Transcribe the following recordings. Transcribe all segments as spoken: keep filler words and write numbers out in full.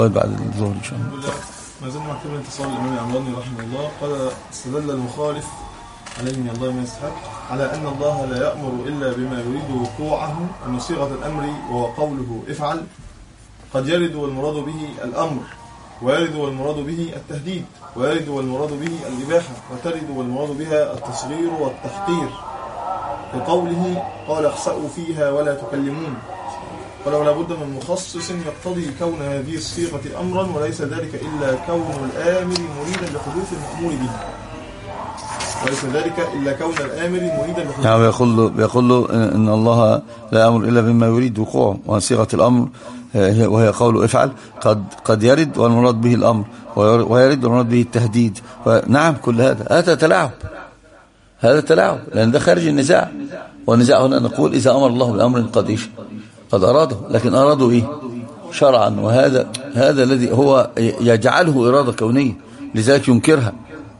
بعد الظهر إن شاء الله. ما زلنا مكتوب اتصال الإمام العمراني رحمه الله قال استدل المخالف عليه من الله ما يستحق على أن الله لا يأمر إلا بما يريد وقوعه أن صيغة الأمر وهو قوله افعل قد يرد والمراد به الأمر، ويرد والمراد به التهديد، ويرد والمراد به الإباحة، وترد والمراد بها التصغير والتحقير كقوله قال اخسأوا فيها ولا تكلمون. قال ولا بد من مخصص يقتضي كون هذه الصيغة أمرا وليس ذلك إلا كون الآمر مريدا لحدوث المأمور به، وليس ذلك إلا كون الآمر مريدا لحدوث. يعني بيقول له بيقول له إن الله لا يأمر إلا بما يريد وقوعه، وصيغة الأمر وهي قوله افعل قد قد يرد والمراد به الأمر، ويرد والمراد به التهديد. نعم كل هذا هذا تلاعب، هذا تلاعب لأن ده خارج النزاع. والنزاع هنا نقول إذا أمر الله بأمر قد إيش قد أراده، لكن أرادوا إيه شرعا، وهذا هذا الذي هو يجعله إرادة كونية، لذلك ينكرها.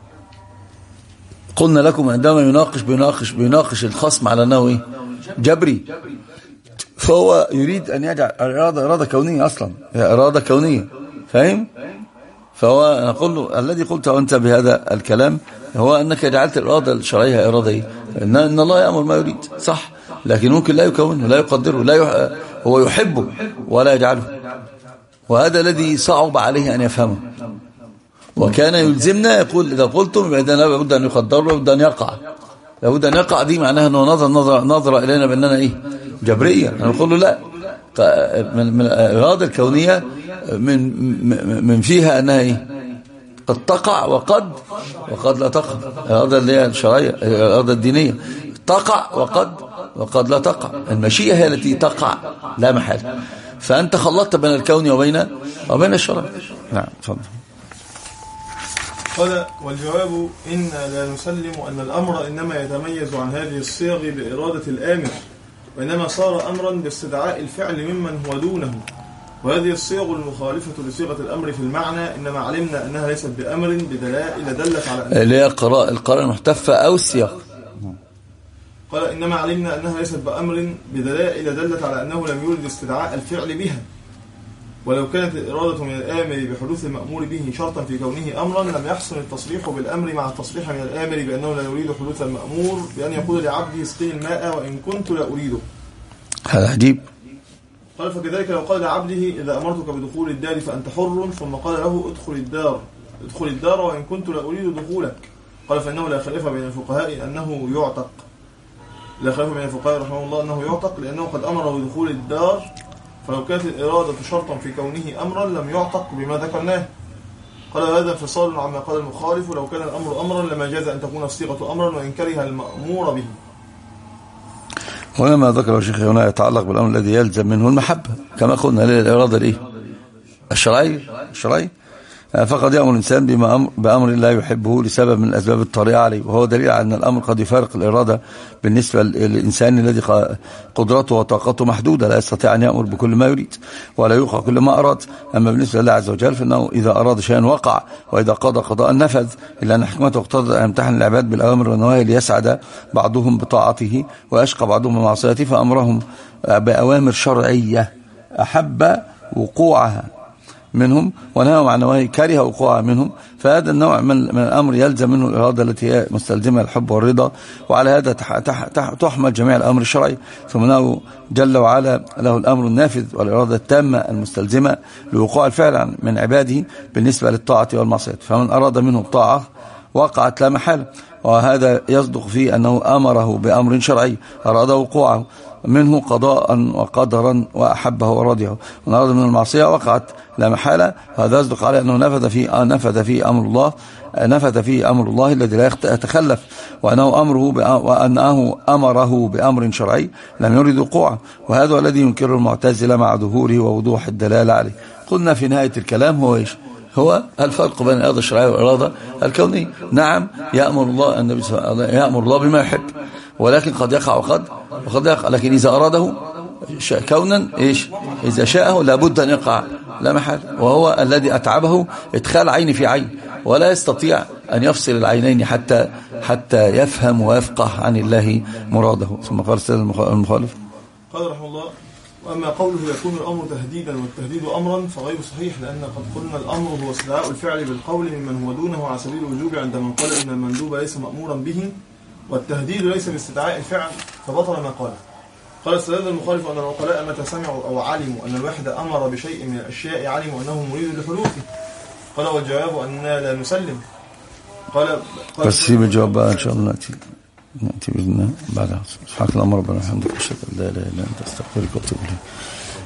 قلنا لكم عندما يناقش بيناقش بيناقش الخصم على أنه إيه جبري، فهو يريد أن يجعل الإرادة إرادة كونية أصلا، هي إرادة كونية، فاهم؟ فهو نقول له الذي قلته أنت بهذا الكلام هو أنك جعلت الإرادة الشرعية إرادة إيه؟ إن, إن الله يأمر ما يريد صح، لكن ممكن لا يكونه لا يقدره لا يح... هو يحبه ولا يجعله، وهذا الذي صعب عليه أن يفهمه. وكان يلزمنا يقول إذا قلتم إذا لابد أن يقدر لابد أن يقع، لابد أن يقع، دي معناها أنه نظر نظر نظر إلينا بأننا إيه جبرية. نقول له لا، من الإرادة الكونية من من فيها أنها إيه قد تقع وقد وقد لا تقع. الإرادة اللي هي الشرعية الإرادة الدينية تقع وقد وقد لا تقع. المشيئة هي التي تقع لا محال، فأنت خلطت بين الكون وبين وبين الشرع. نعم تفضل. قال والجواب إنا لا نسلم أن الأمر إنما يتميز عن هذه الصيغ بإرادة الآمر، وإنما صار أمرا باستدعاء الفعل ممن هو دونه، وهذه الصيغ المخالفة لصيغة الأمر في المعنى إنما علمنا أنها ليست بأمر بدلائل دلت على أنها اللي هي القراءة المحتفة أو السياق. قال إنما علمنا أنها ليست بأمر بدلائل دلت على أنه لم يرد استدعاء الفعل بها، ولو كانت الإرادة من الآمر بحدوث المأمور به شرطا في كونه أمرا لم يحسن التصريح بالأمر مع التصريح من الآمر بأنه لا يريد حدوث المأمور بأن يقول لعبده اسقني الماء وإن كنت لا أريده. هذا عجيب. قال فكذلك لو قال لعبده إذا أمرتك بدخول الدار فأنت حر، ثم قال له ادخل الدار ادخل الدار وإن كنت لا أريد دخولك، قال فإنه لا خلاف بين الفقهاء أنه يعتق لا خلاف بين الفقهاء رحمه الله أنه يعتق لأنه قد أمره بدخول الدار، فلو كانت الإرادة شرطا في كونه أمرا لم يعتق بما ذكرناه. قال هذا انفصال عما قال المخالف، لو كان الأمر أمرا لما جاز أن تكون الصيغة أمرا وإن كره المأمور به. هنا ما ذكر الشيخ هنا يتعلق بالأمر الذي يلزم منه المحبة كما قلنا للإرادة الإيه الشرعية الشرعية فقد يأمر الإنسان بأمر لا يحبه لسبب من الأسباب الطارئة عليه، وهو دليل على أن الأمر قد يفارق الإرادة بالنسبة للإنسان الذي قدرته وطاقته محدودة لا يستطيع أن يأمر بكل ما يريد ولا يوقع كل ما أراد. أما بالنسبة لله عز وجل فإنه إذا أراد شيئا وقع، وإذا قضى قضاء نفذ، إلا أن حكمته اقتضت أن يمتحن العباد بالأوامر والنواهي ليسعد بعضهم بطاعته ويشقى بعضهم بمعصيته، فأمرهم بأوامر شرعية أحب وقوعها منهم ونهى عن نواهي كره وقوعها منهم، فهذا النوع من الأمر يلزم منه الإرادة التي هي مستلزمة الحب والرضا، وعلى هذا تح تح تح تحمل جميع الأمر الشرعي، ثم أنه جل وعلا له الأمر النافذ والإرادة التامة المستلزمة لوقوع الفعل من عباده بالنسبة للطاعة والمعصية، فمن أراد منه الطاعة وقعت لا محالة، وهذا يصدق فيه أنه أمره بأمر شرعي أراد وقوعه منه قضاء وقدرا وأحبه ورضيه، ومن أراد من المعصية وقعت لا محالة، هذا يصدق عليه أنه نفذ فيه نفذ فيه أمر الله نفذ فيه أمر الله الذي لا يتخلف، وأنه أمره وأنه أمره بأمر شرعي لم يرد وقوعه، وهذا الذي ينكر المعتزلة مع ظهوره ووضوح الدلالة عليه. قلنا في نهاية الكلام هو إيش؟ هو الفرق بين الإرادة الشرعية والإرادة الكونية. نعم يأمر الله النبي صلى الله عليه وسلم يأمر الله بما يحب، ولكن قد يقع وقد وقد يقع، لكن إذا أراده كونا إيش إذا شاءه لابد أن يقع لا محال، وهو الذي أتعبه إدخال عين في عين، ولا يستطيع أن يفصل العينين حتى حتى يفهم ويفقه عن الله مراده. ثم قال السيد المخالف قال رحمه الله أما قوله يكون الأمر تهديدا والتهديد أمرا فغير صحيح، لأن قد قلنا الأمر هو استدعاء الفعل بالقول ممن هو دونه على سبيل الوجوب عند من قال إن المندوب ليس مأمورا به، والتهديد ليس باستدعاء الفعل، فبطل ما قاله. قال استدل المخالف أن العقلاء متى سمعوا أو علموا أن الواحد أمر بشيء من الأشياء علموا أنه مريد لحدوثه. قال والجواب أننا لا نسلم. قال, قال بس سيب الجواب بقى إن شاء الله نأتي نأتي بإذن الله بعدها. سبحانك اللهم ربنا وبحمدك أشهد أن لا إله إلا أنت أستغفرك وأتوب إليك.